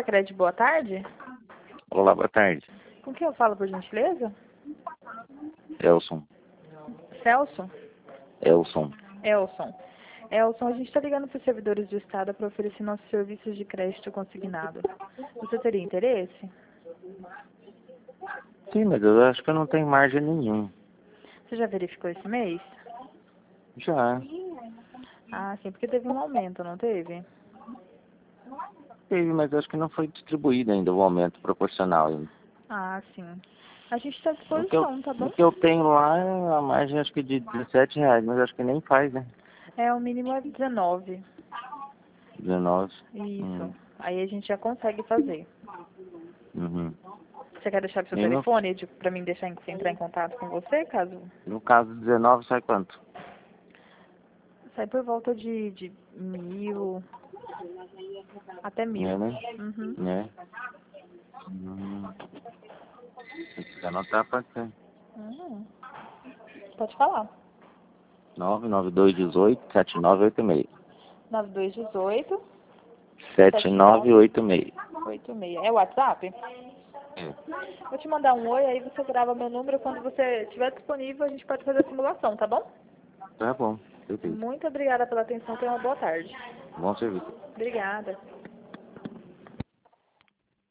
Sicredi, boa tarde. Olá, boa tarde. Com quem eu falo, por gentileza? Elson. Celso? Elson. Elson. Elson, a gente está ligando para os servidores do Estado para oferecer nossos serviços de crédito consignado. Você teria interesse? Sim, mas eu acho que eu não tenho margem nenhuma. Você já verificou esse mês? Já. Ah, sim, porque teve um aumento, não teve? Teve, mas acho que não foi distribuído ainda o aumento proporcional ainda. Ah, sim. A gente está à O que eu, disposição, tá bom? o que eu tenho lá é a margem acho que de R$ 17, mas acho que nem faz, né? É, o mínimo é 19. 19. Isso. Aí a gente já consegue fazer. Uhum. Você quer deixar o seu E telefone para mim deixar entrar em contato com você, caso... no caso 19 sai quanto? Sai por volta de 1.000, até 1.000. É, né? Uhum. É. Se quiser anotar, pode ser. Uhum. Pode falar. 99218-7986. 9218 7986. 86. É o WhatsApp? É. Vou te mandar um oi, aí você grava meu número. Quando você estiver disponível, a gente pode fazer a simulação, tá bom? Tá bom, beleza. Muito obrigada pela atenção. Tenha uma boa tarde. Bom serviço. Obrigada.